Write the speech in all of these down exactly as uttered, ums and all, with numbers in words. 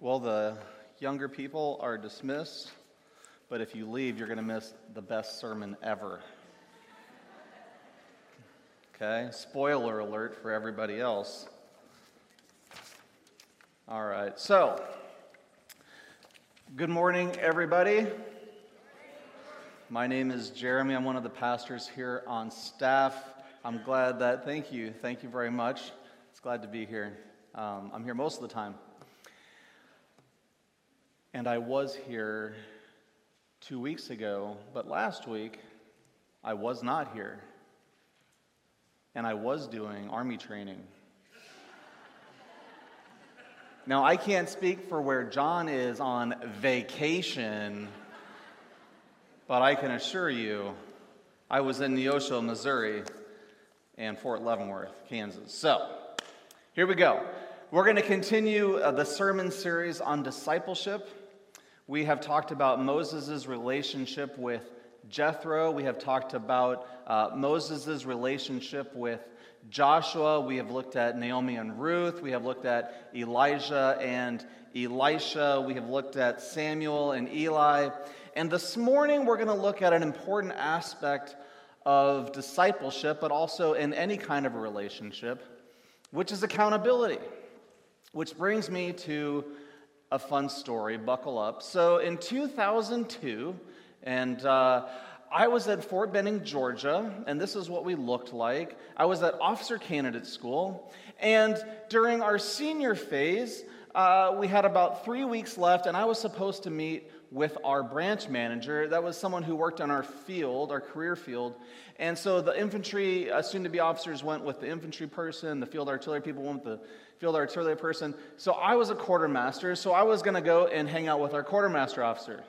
Well, the younger people are dismissed, but if you leave, you're going to miss the best sermon ever. Okay? Spoiler alert for everybody else. All right, so, good morning, everybody. My name is Jeremy. I'm one of the pastors here on staff. I'm glad that, thank you, thank you very much. It's glad to be here. Um, I'm here most of the time. And I was here two weeks ago, but last week I was not here. And I was doing Army training. Now, I can't speak for where John is on vacation, but I can assure you I was in Neosho, Missouri, and Fort Leavenworth, Kansas. So, here we go. We're going to continue uh, the sermon series on discipleship. We have talked about Moses' relationship with Jethro. We have talked about uh, Moses' relationship with Joshua. We have looked at Naomi and Ruth. We have looked at Elijah and Elisha. We have looked at Samuel and Eli. And this morning we're going to look at an important aspect of discipleship, but also in any kind of a relationship, which is accountability. Which brings me to a fun story. Buckle up. So in two thousand two, and uh, I was at Fort Benning, Georgia, and this is what we looked like. I was at officer candidate school, and during our senior phase, uh, we had about three weeks left, and I was supposed to meet with our branch manager. That was someone who worked on our field, our career field. And so the infantry, uh, soon-to-be officers went with the infantry person, the field artillery people went with the field artillery person. So I was a quartermaster, so I was going to go and hang out with our quartermaster officer.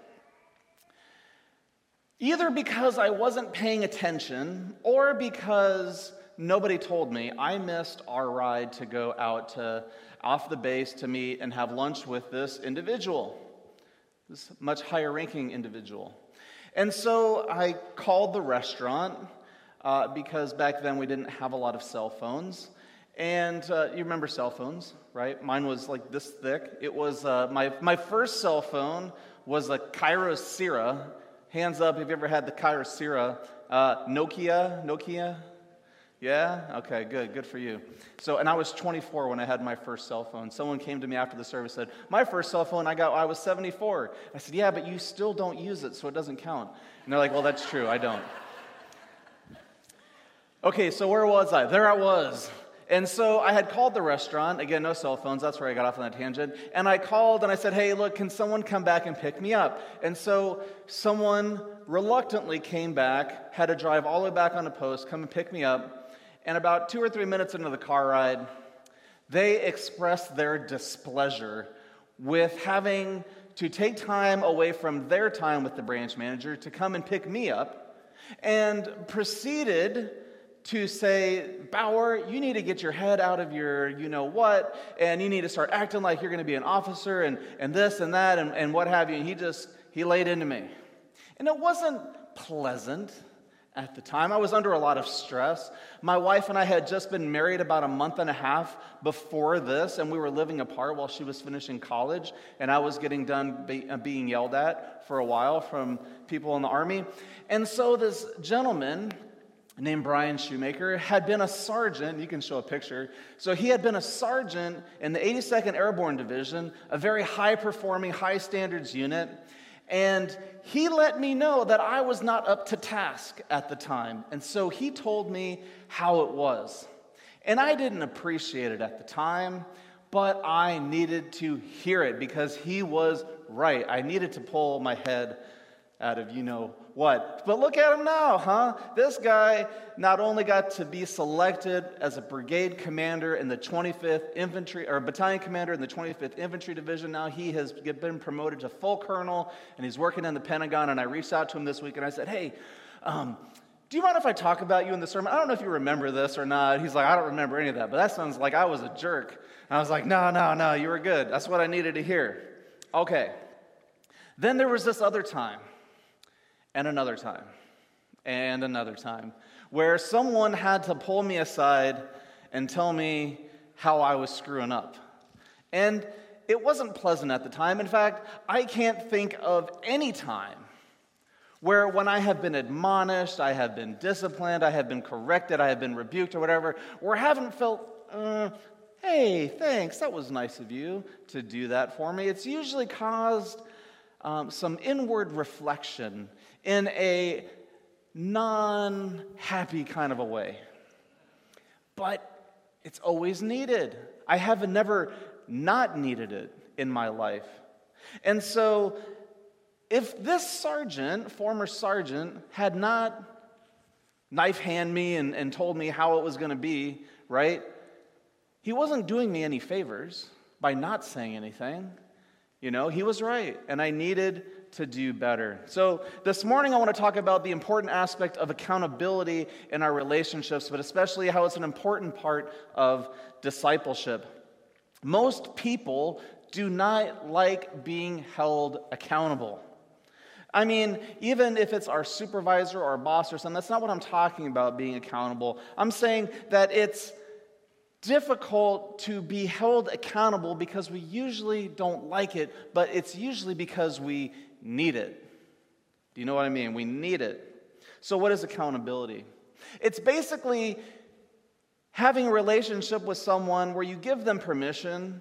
Either because I wasn't paying attention or because nobody told me, I missed our ride to go out to off the base to meet and have lunch with this individual. This much higher ranking individual. And so I called the restaurant uh, because back then we didn't have a lot of cell phones. And uh, you remember cell phones, right? Mine was like this thick. It was, uh, my, my first cell phone was a Kyocera. Hands up if you ever had the Kyocera. Uh, Nokia, Nokia? Yeah? Okay, good, good for you. So, and I was twenty-four when I had my first cell phone. Someone came to me after the service and said, my first cell phone I got when I was seventy-four. I said, yeah, but you still don't use it, so it doesn't count. And they're like, well, that's true, I don't. Okay, so where was I? There I was. And so I had called the restaurant, again, no cell phones, that's where I got off on that tangent, and I called and I said, hey, look, can someone come back and pick me up? And so someone reluctantly came back, had to drive all the way back on the post, come and pick me up. And about two or three minutes into the car ride, they expressed their displeasure with having to take time away from their time with the branch manager to come and pick me up, and proceeded to say, Bauer, you need to get your head out of your you-know-what, and you need to start acting like you're going to be an officer, and, and this and that, and, and what have you. And he just, he laid into me. And it wasn't pleasant. At the time, I was under a lot of stress. My wife and I had just been married about a month and a half before this, and we were living apart while she was finishing college, and I was getting done be, uh, being yelled at for a while from people in the Army. And so this gentleman named Brian Shoemaker had been a sergeant. You can show a picture. So he had been a sergeant in the eighty-second Airborne Division, a very high-performing, high-standards unit. And he let me know that I was not up to task at the time. And so he told me how it was. And I didn't appreciate it at the time, but I needed to hear it because he was right. I needed to pull my head out of you know what. But look at him now, huh? This guy not only got to be selected as a brigade commander in the twenty-fifth Infantry, or battalion commander in the twenty-fifth Infantry Division. Now he has been promoted to full colonel, and he's working in the Pentagon. And I reached out to him this week, and I said, hey, um, do you mind if I talk about you in the sermon? I don't know if you remember this or not. He's like, I don't remember any of that, but that sounds like I was a jerk. And I was like, no, no, no, you were good. That's what I needed to hear. Okay. Then there was this other time. And another time, and another time, where someone had to pull me aside and tell me how I was screwing up. And it wasn't pleasant at the time. In fact, I can't think of any time where when I have been admonished, I have been disciplined, I have been corrected, I have been rebuked or whatever, where I haven't felt, uh, hey, thanks, that was nice of you to do that for me. It's usually caused um, some inward reflection in a non-happy kind of a way. But it's always needed. I have never not needed it in my life. And so if this sergeant, former sergeant, had not knife hand me and, and told me how it was going to be, right, he wasn't doing me any favors by not saying anything. You know, he was right, and I needed to do better. So this morning I want to talk about the important aspect of accountability in our relationships, but especially how it's an important part of discipleship. Most people do not like being held accountable. I mean, even if it's our supervisor or our boss or something, that's not what I'm talking about, being accountable. I'm saying that it's difficult to be held accountable because we usually don't like it, but it's usually because we need it. Do you know what I mean? We need it. So what is accountability? It's basically having a relationship with someone where you give them permission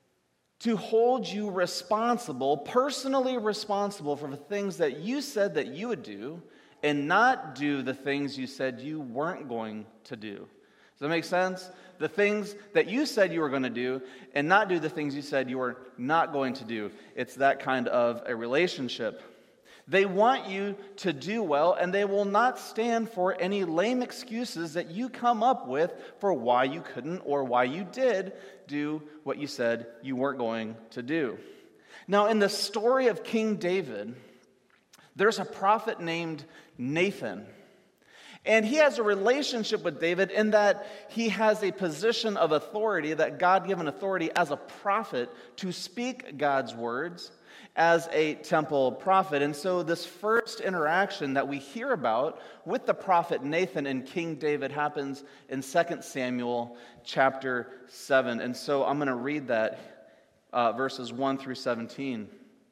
to hold you responsible, personally responsible for the things that you said that you would do and not do the things you said you weren't going to do. Does that make sense? The things that you said you were going to do and not do the things you said you were not going to do. It's that kind of a relationship. They want you to do well, and they will not stand for any lame excuses that you come up with for why you couldn't or why you did do what you said you weren't going to do. Now, in the story of King David, there's a prophet named Nathan. And he has a relationship with David in that he has a position of authority, that God-given authority as a prophet to speak God's words as a temple prophet. And so this first interaction that we hear about with the prophet Nathan and King David happens in Second Samuel chapter seven. And so I'm going to read that, uh, verses one through seventeen.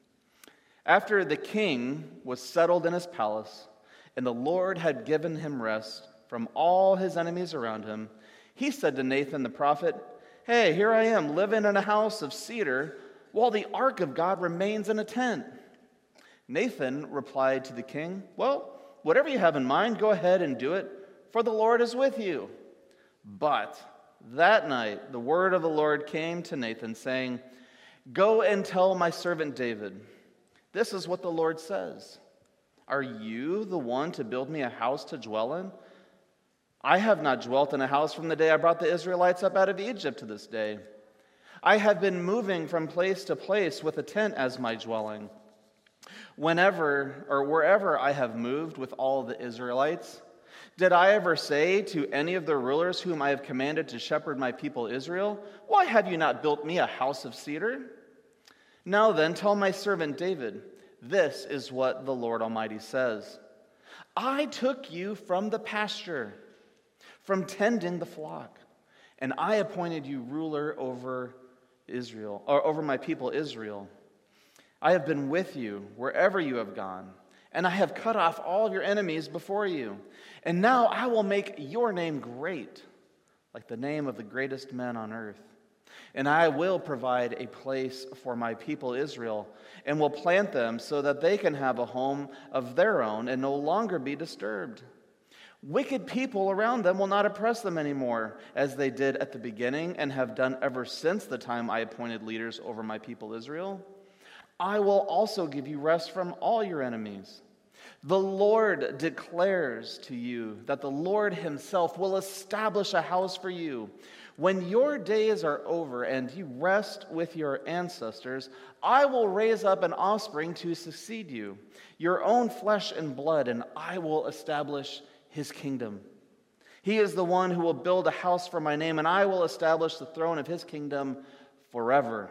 After the king was settled in his palace, and the Lord had given him rest from all his enemies around him, he said to Nathan the prophet, "Hey, here I am, living in a house of cedar, while the ark of God remains in a tent." Nathan replied to the king, "Well, whatever you have in mind, go ahead and do it, for the Lord is with you." But that night the word of the Lord came to Nathan, saying, "Go and tell my servant David, this is what the Lord says. Are you the one to build me a house to dwell in? I have not dwelt in a house from the day I brought the Israelites up out of Egypt to this day. I have been moving from place to place with a tent as my dwelling. Whenever or wherever I have moved with all the Israelites, did I ever say to any of the rulers whom I have commanded to shepherd my people Israel, 'Why have you not built me a house of cedar?' Now then, tell my servant David, this is what the Lord Almighty says. I took you from the pasture, from tending the flock, and I appointed you ruler over Israel, or over my people Israel. I have been with you wherever you have gone, and I have cut off all of your enemies before you. And now I will make your name great, like the name of the greatest men on earth. And I will provide a place for my people Israel, and will plant them so that they can have a home of their own and no longer be disturbed. Wicked people around them will not oppress them anymore, as they did at the beginning and have done ever since the time I appointed leaders over my people Israel. I will also give you rest from all your enemies. The Lord declares to you that the Lord himself will establish a house for you. When your days are over and you rest with your ancestors, I will raise up an offspring to succeed you, your own flesh and blood, and I will establish his kingdom. He is the one who will build a house for my name, and I will establish the throne of his kingdom forever.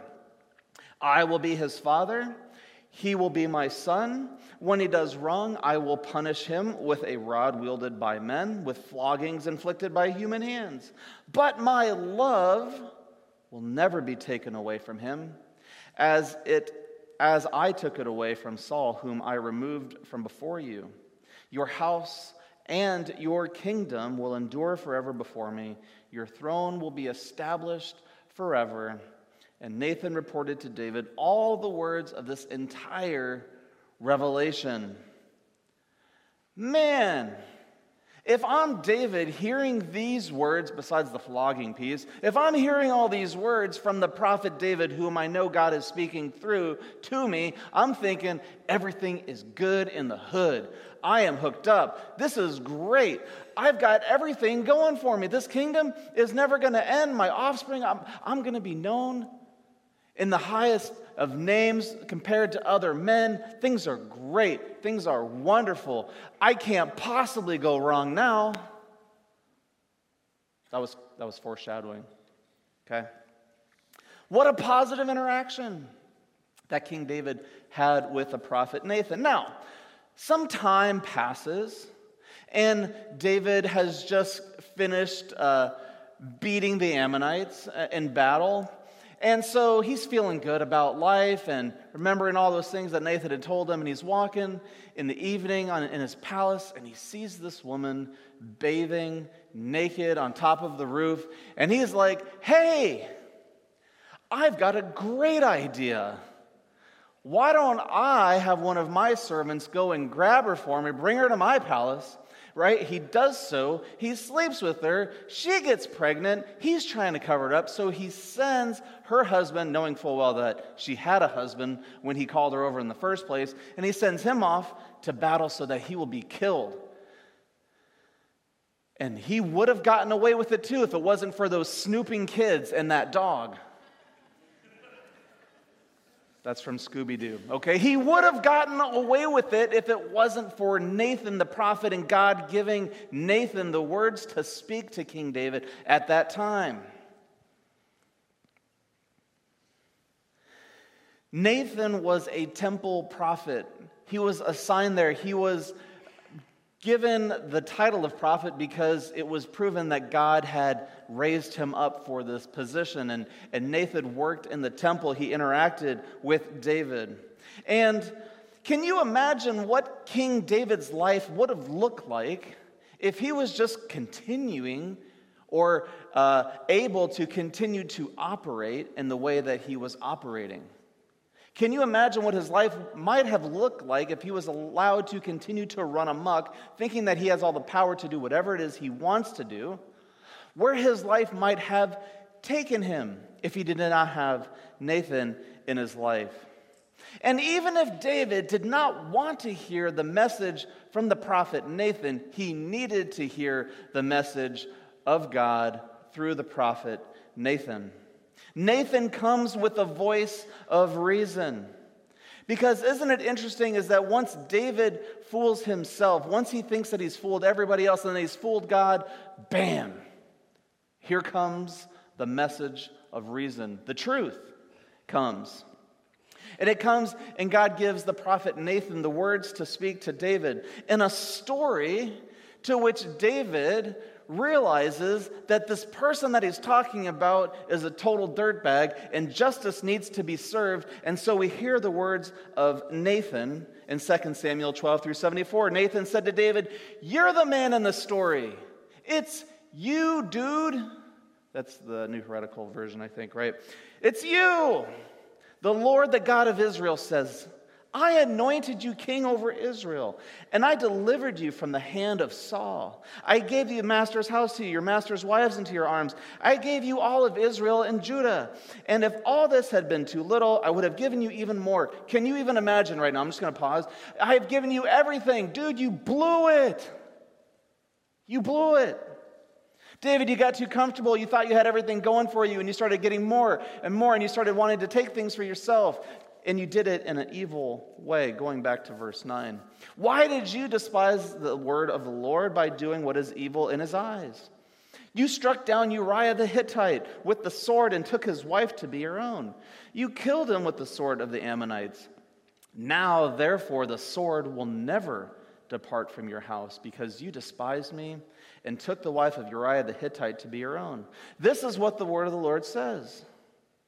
I will be his father. He will be my son. When he does wrong, I will punish him with a rod wielded by men, with floggings inflicted by human hands. But my love will never be taken away from him, as it as I took it away from Saul, whom I removed from before you. Your house and your kingdom will endure forever before me. Your throne will be established forever." And Nathan reported to David all the words of this entire revelation. Man, if I'm David hearing these words, besides the flogging piece, if I'm hearing all these words from the prophet David, whom I know God is speaking through to me, I'm thinking everything is good in the hood. I am hooked up. This is great. I've got everything going for me. This kingdom is never going to end. My offspring, I'm, I'm going to be known in the highest of names compared to other men. Things are great. Things are wonderful. I can't possibly go wrong now. That was, that was foreshadowing. Okay? What a positive interaction that King David had with the prophet Nathan. Now, some time passes, and David has just finished uh, beating the Ammonites in battle. And so he's feeling good about life and remembering all those things that Nathan had told him. And he's walking in the evening on, in his palace, and he sees this woman bathing naked on top of the roof. And he's like, "Hey, I've got a great idea. Why don't I have one of my servants go and grab her for me, bring her to my palace?" Right? He does so. He sleeps with her. She gets pregnant. He's trying to cover it up. So he sends her husband, knowing full well that she had a husband when he called her over in the first place, and he sends him off to battle so that he will be killed. And he would have gotten away with it too if it wasn't for those snooping kids and that dog. That's from Scooby-Doo, okay? He would have gotten away with it if it wasn't for Nathan the prophet and God giving Nathan the words to speak to King David at that time. Nathan was a temple prophet. He was assigned there. He was given the title of prophet because it was proven that God had raised him up for this position. And, and Nathan worked in the temple. He interacted with David. And can you imagine what King David's life would have looked like if he was just continuing or uh, able to continue to operate in the way that he was operating? Can you imagine what his life might have looked like if he was allowed to continue to run amok, thinking that he has all the power to do whatever it is he wants to do? Where his life might have taken him if he did not have Nathan in his life. And even if David did not want to hear the message from the prophet Nathan, he needed to hear the message of God through the prophet Nathan. Nathan comes with a voice of reason. Because isn't it interesting is that once David fools himself, once he thinks that he's fooled everybody else and he's fooled God, bam, here comes the message of reason. The truth comes. And it comes and God gives the prophet Nathan the words to speak to David in a story to which David realizes that this person that he's talking about is a total dirtbag and justice needs to be served. And so we hear the words of Nathan in Second Samuel twelve through seventy-four. Nathan said to David, "You're the man in the story. It's you, dude." That's the New Heretical Version, I think, right? "It's you. The Lord, the God of Israel, says, I anointed you king over Israel, and I delivered you from the hand of Saul. I gave you master's house to you, your master's wives into your arms. I gave you all of Israel and Judah. And if all this had been too little, I would have given you even more." Can you even imagine right now? I'm just going to pause. I have given you everything. Dude, you blew it. You blew it. David, you got too comfortable. You thought you had everything going for you, and you started getting more and more, and you started wanting to take things for yourself. And you did it in an evil way, going back to verse nine. "Why did you despise the word of the Lord by doing what is evil in his eyes? You struck down Uriah the Hittite with the sword and took his wife to be your own. You killed him with the sword of the Ammonites. Now, therefore, the sword will never depart from your house because you despised me and took the wife of Uriah the Hittite to be your own. This is what the word of the Lord says.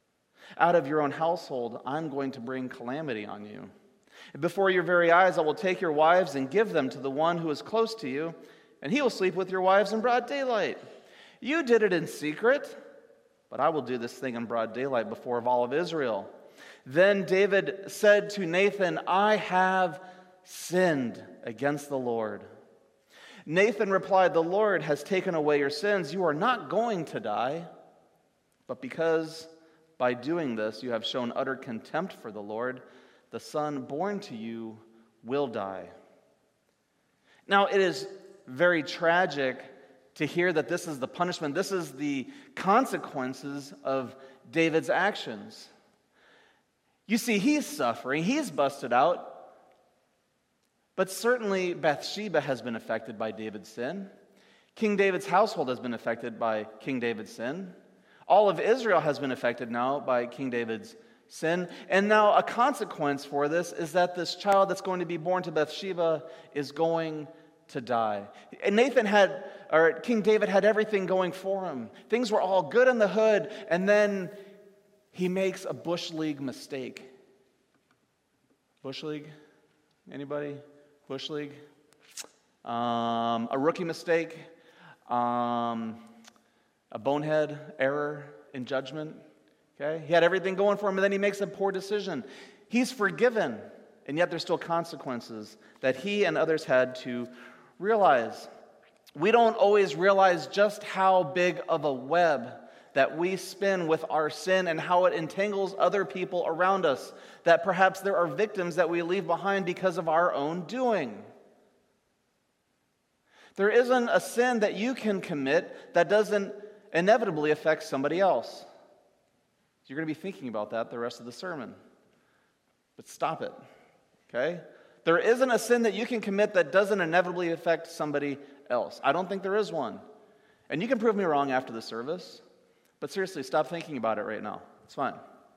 Out of your own household, I'm going to bring calamity on you. Before your very eyes, I will take your wives and give them to the one who is close to you, and he will sleep with your wives in broad daylight. You did it in secret, but I will do this thing in broad daylight before all of Israel. Then David said to Nathan, I have sinned against the Lord. Nathan replied, the Lord has taken away your sins. You are not going to die, but because by doing this you have shown utter contempt for the Lord, the son born to you will die. Now, it is very tragic to hear that this is the punishment. This is the consequences of David's actions. You see, he's suffering. He's busted out. But certainly Bathsheba has been affected by David's sin. King David's household has been affected by King David's sin. All of Israel has been affected now by King David's sin. And now a consequence for this is that this child that's going to be born to Bathsheba is going to die. And Nathan had, or King David had everything going for him. Things were all good in the hood, and then he makes a Bush League mistake. Bush League? Anybody? Bush League? Um, a rookie mistake? Um, a bonehead error in judgment? Okay? He had everything going for him, and then he makes a poor decision. He's forgiven, and yet there's still consequences that he and others had to realize. We don't always realize just how big of a web that we spin with our sin and how it entangles other people around us, that perhaps there are victims that we leave behind because of our own doing. There isn't a sin that you can commit that doesn't inevitably affect somebody else. You're going to be thinking about that the rest of the sermon. But stop it, okay? There isn't a sin that you can commit that doesn't inevitably affect somebody else. I don't think there is one. And you can prove me wrong after the service, but seriously, stop thinking about it right now. It's fine.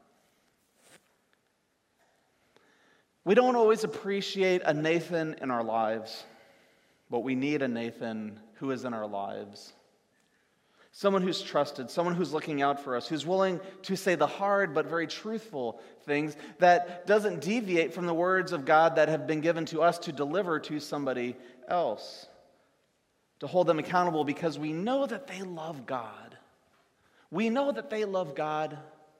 We don't always appreciate a Nathan in our lives, but we need a Nathan who is in our lives. Someone who's trusted, someone who's looking out for us, who's willing to say the hard but very truthful things that doesn't deviate from the words of God that have been given to us to deliver to somebody else, to hold them accountable because we know that they love God. We know that they love God,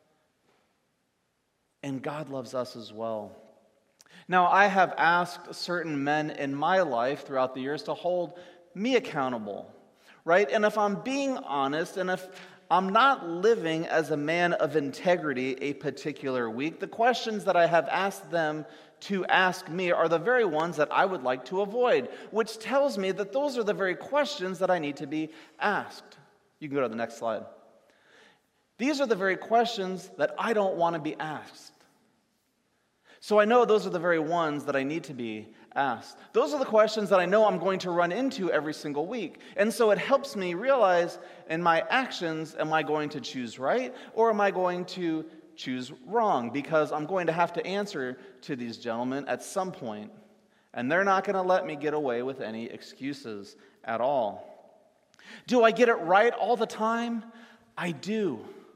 and God loves us as well. Now, I have asked certain men in my life throughout the years to hold me accountable. Right? And if I'm being honest, and if I'm not living as a man of integrity a particular week, the questions that I have asked them to ask me are the very ones that I would like to avoid, which tells me that those are the very questions that I need to be asked. You can go to the next slide. These are the very questions that I don't want to be asked. So I know those are the very ones that I need to be asked. Those are the questions that I know I'm going to run into every single week. And so it helps me realize in my actions, am I going to choose right or am I going to choose wrong? Because I'm going to have to answer to these gentlemen at some point, and they're not going to let me get away with any excuses at all. Do I get it right all the time? I do.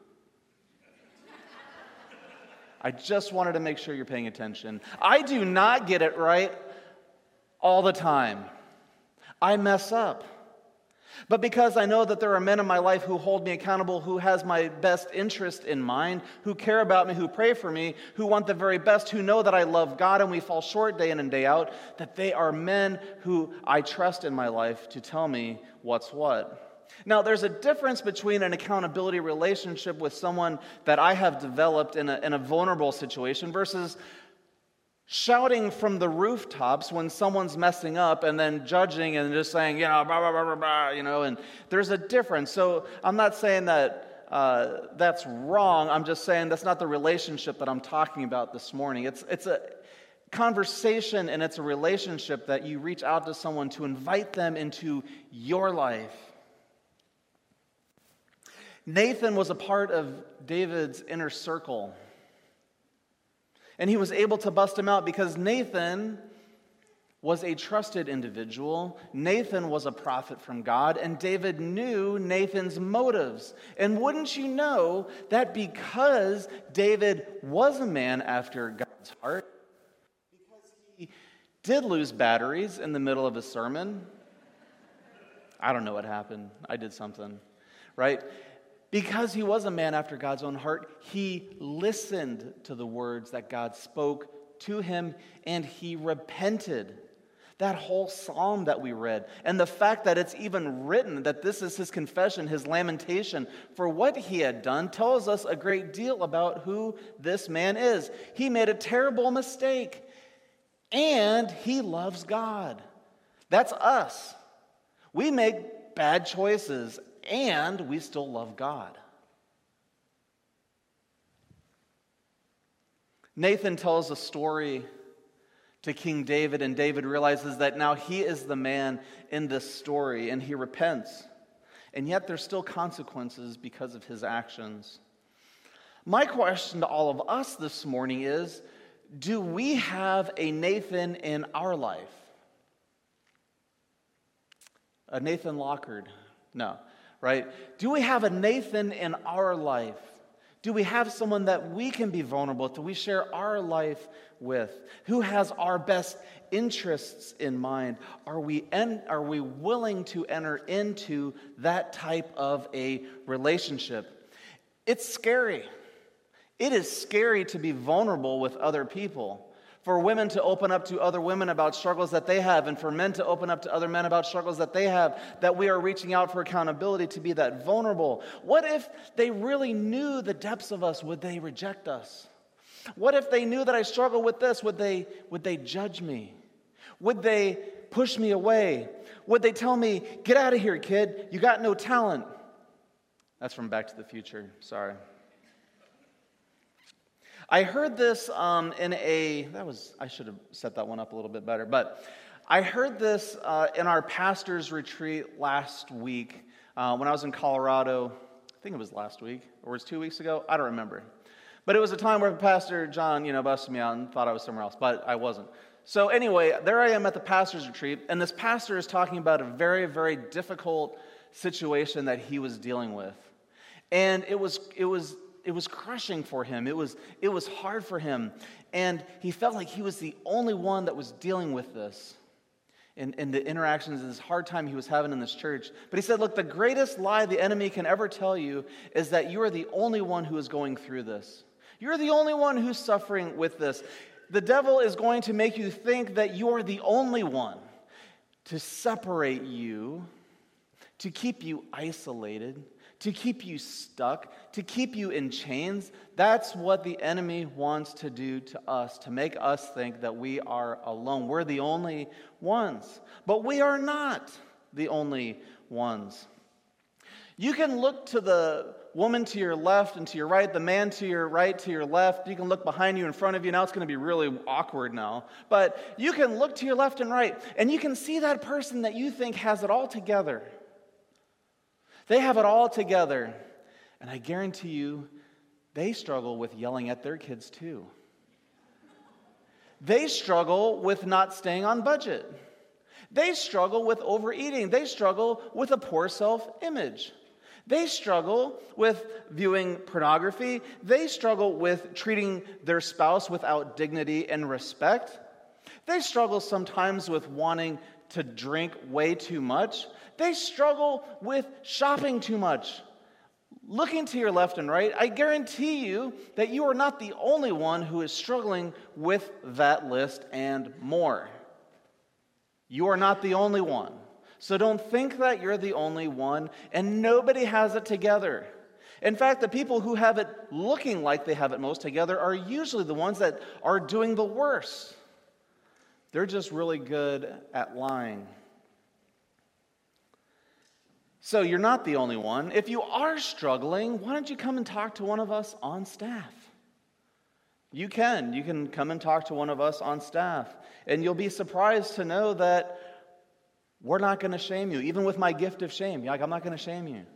I just wanted to make sure you're paying attention. I do not get it right all the time. I mess up. But because I know that there are men in my life who hold me accountable, who has my best interest in mind, who care about me, who pray for me, who want the very best, who know that I love God and we fall short day in and day out, that they are men who I trust in my life to tell me what's what. Now, there's a difference between an accountability relationship with someone that I have developed in a, in a vulnerable situation versus shouting from the rooftops when someone's messing up and then judging and just saying, you know, blah, blah, blah, blah, blah, you know, and there's a difference. So I'm not saying that uh, that's wrong. I'm just saying that's not the relationship that I'm talking about this morning. It's, it's a conversation and it's a relationship that you reach out to someone to invite them into your life. Nathan was a part of David's inner circle. And he was able to bust him out because Nathan was a trusted individual. Nathan was a prophet from God, and David knew Nathan's motives. And wouldn't you know that because David was a man after God's heart, because he did lose batteries in the middle of a sermon, I don't know what happened. I did something, right? Because he was a man after God's own heart, he listened to the words that God spoke to him, and he repented. That whole psalm that we read, and the fact that it's even written that this is his confession, his lamentation for what he had done, tells us a great deal about who this man is. He made a terrible mistake, and he loves God. That's us. We make bad choices, and we still love God. Nathan tells a story to King David, and David realizes that now he is the man in this story, and he repents. And yet there's still consequences because of his actions. My question to all of us this morning is, do we have a Nathan in our life? A Nathan Lockard? No, right? Do we have a Nathan in our life? Do we have someone that we can be vulnerable to, we share our life with, who has our best interests in mind? Are we, en- are we willing to enter into that type of a relationship? It's scary. It is scary to be vulnerable with other people. For women to open up to other women about struggles that they have, and for men to open up to other men about struggles that they have, that we are reaching out for accountability to be that vulnerable. What if they really knew the depths of us? Would they reject us? What if they knew that I struggle with this? Would they, would they judge me? Would they push me away? Would they tell me, get out of here, kid, you got no talent? That's from Back to the Future, sorry. I heard this um, in a, that was, I should have set that one up a little bit better, but I heard this uh, in our pastor's retreat last week uh, when I was in Colorado. I think it was last week, or was it two weeks ago? I don't remember. But it was a time where Pastor John, you know, busted me out and thought I was somewhere else, but I wasn't. So anyway, there I am at the pastor's retreat, and this pastor is talking about a very, very difficult situation that he was dealing with. And it was, it was, It was crushing for him. It was, it was hard for him. And he felt like he was the only one that was dealing with this in, in the interactions and this hard time he was having in this church. But he said, look, the greatest lie the enemy can ever tell you is that you are the only one who is going through this. You're the only one who's suffering with this. The devil is going to make you think that you're the only one, to separate you, to keep you isolated, to keep you stuck, to keep you in chains. That's what the enemy wants to do to us, to make us think that we are alone. We're the only ones. But we are not the only ones. You can look to the woman to your left and to your right, the man to your right, to your left. You can look behind you, in front of you. Now it's going to be really awkward now. But you can look to your left and right, and you can see that person that you think has it all together. They have it all together, and I guarantee you, they struggle with yelling at their kids too. They struggle with not staying on budget. They struggle with overeating. They struggle with a poor self-image. They struggle with viewing pornography. They struggle with treating their spouse without dignity and respect. They struggle sometimes with wanting to drink way too much. They struggle with shopping too much. Looking to your left and right, I guarantee you that you are not the only one who is struggling with that list and more. You are not the only one. So don't think that you're the only one, and nobody has it together. In fact, the people who have it looking like they have it most together are usually the ones that are doing the worst. They're just really good at lying. So you're not the only one. If you are struggling, why don't you come and talk to one of us on staff? You can. You can come and talk to one of us on staff. And you'll be surprised to know that we're not going to shame you, even with my gift of shame. Like, I'm not going to shame you.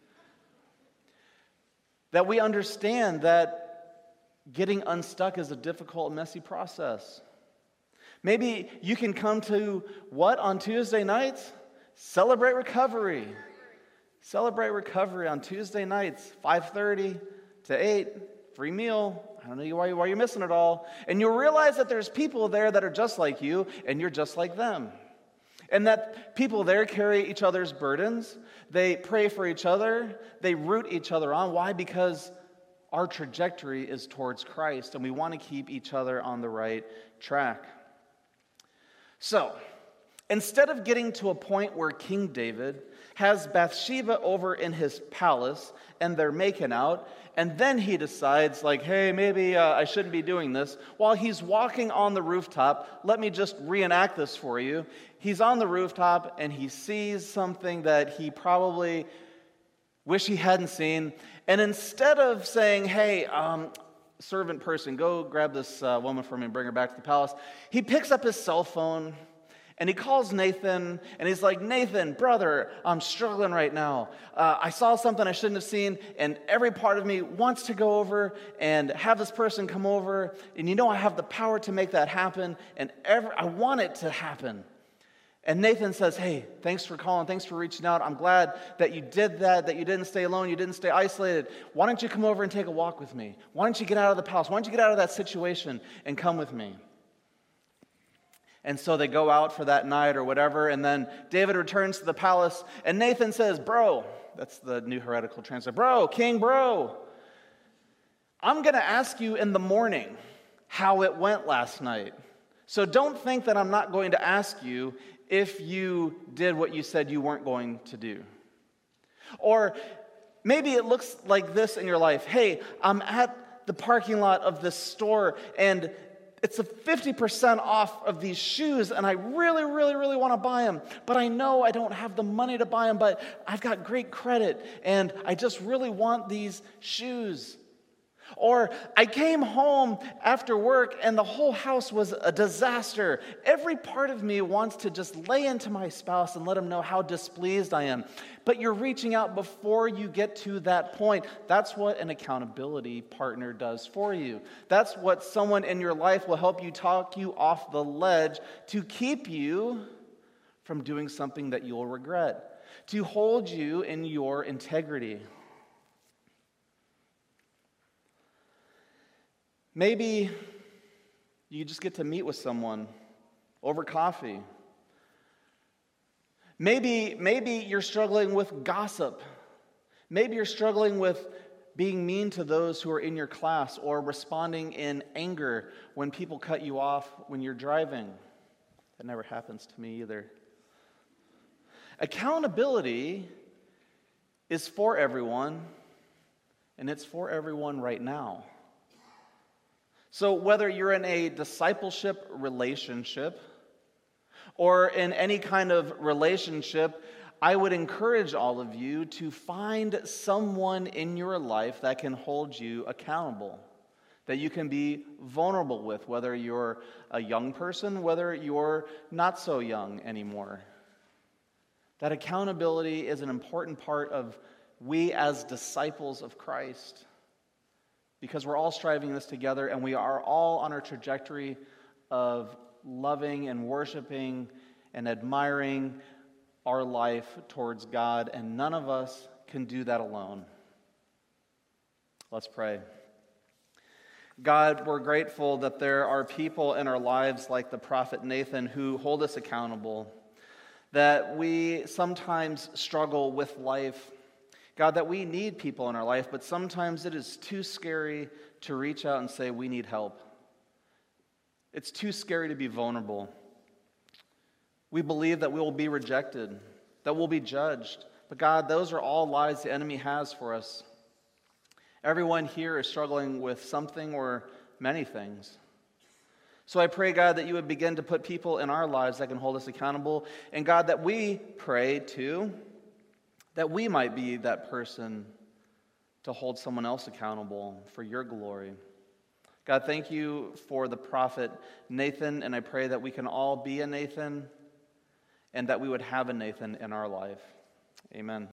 That we understand that getting unstuck is a difficult, messy process. Maybe you can come to what on Tuesday nights? Celebrate Recovery. Celebrate Recovery on Tuesday nights, five thirty to eight, free meal. I don't know why, why you're missing it all. And you'll realize that there's people there that are just like you, and you're just like them. And that people there carry each other's burdens. They pray for each other. They root each other on. Why? Because our trajectory is towards Christ, and we want to keep each other on the right track. So, instead of getting to a point where King David has Bathsheba over in his palace, and they're making out, and then he decides, like, hey, maybe uh, I shouldn't be doing this. While he's walking on the rooftop, let me just reenact this for you. He's on the rooftop, and he sees something that he probably wish he hadn't seen. And instead of saying, hey, um, servant person, go grab this uh, woman for me and bring her back to the palace, he picks up his cell phone, and he calls Nathan, and he's like, Nathan, brother, I'm struggling right now. Uh, I saw something I shouldn't have seen, and every part of me wants to go over and have this person come over, and you know I have the power to make that happen, and every, I want it to happen. And Nathan says, hey, thanks for calling, thanks for reaching out. I'm glad that you did that, that you didn't stay alone, you didn't stay isolated. Why don't you come over and take a walk with me? Why don't you get out of the palace? Why don't you get out of that situation and come with me? And so they go out for that night or whatever, and then David returns to the palace, and Nathan says, bro, that's the New Heretical Translation, bro, King, bro, I'm going to ask you in the morning how it went last night. So don't think that I'm not going to ask you if you did what you said you weren't going to do. Or maybe it looks like this in your life. Hey, I'm at the parking lot of this store, and it's a fifty percent off of these shoes, and I really, really, really want to buy them. But I know I don't have the money to buy them, but I've got great credit, and I just really want these shoes. Or I came home after work, and the whole house was a disaster. Every part of me wants to just lay into my spouse and let him know how displeased I am. But you're reaching out before you get to that point. That's what an accountability partner does for you. That's what someone in your life will help you talk you off the ledge to keep you from doing something that you'll regret, to hold you in your integrity. Maybe you just get to meet with someone over coffee. Maybe, maybe you're struggling with gossip. Maybe you're struggling with being mean to those who are in your class, or responding in anger when people cut you off when you're driving. That never happens to me either. Accountability is for everyone, and it's for everyone right now. So whether you're in a discipleship relationship or in any kind of relationship, I would encourage all of you to find someone in your life that can hold you accountable, that you can be vulnerable with, whether you're a young person, whether you're not so young anymore. That accountability is an important part of we as disciples of Christ, because we're all striving this together, and we are all on our trajectory of loving and worshiping and admiring our life towards God, and none of us can do that alone. Let's pray. God, we're grateful that there are people in our lives like the prophet Nathan who hold us accountable, that we sometimes struggle with life. God, that we need people in our life, but sometimes it is too scary to reach out and say, we need help. It's too scary to be vulnerable. We believe that we will be rejected, that we'll be judged. But God, those are all lies the enemy has for us. Everyone here is struggling with something or many things. So I pray, God, that you would begin to put people in our lives that can hold us accountable. And God, that we pray too, that we might be that person to hold someone else accountable for your glory. God, thank you for the prophet Nathan, and I pray that we can all be a Nathan and that we would have a Nathan in our life. Amen.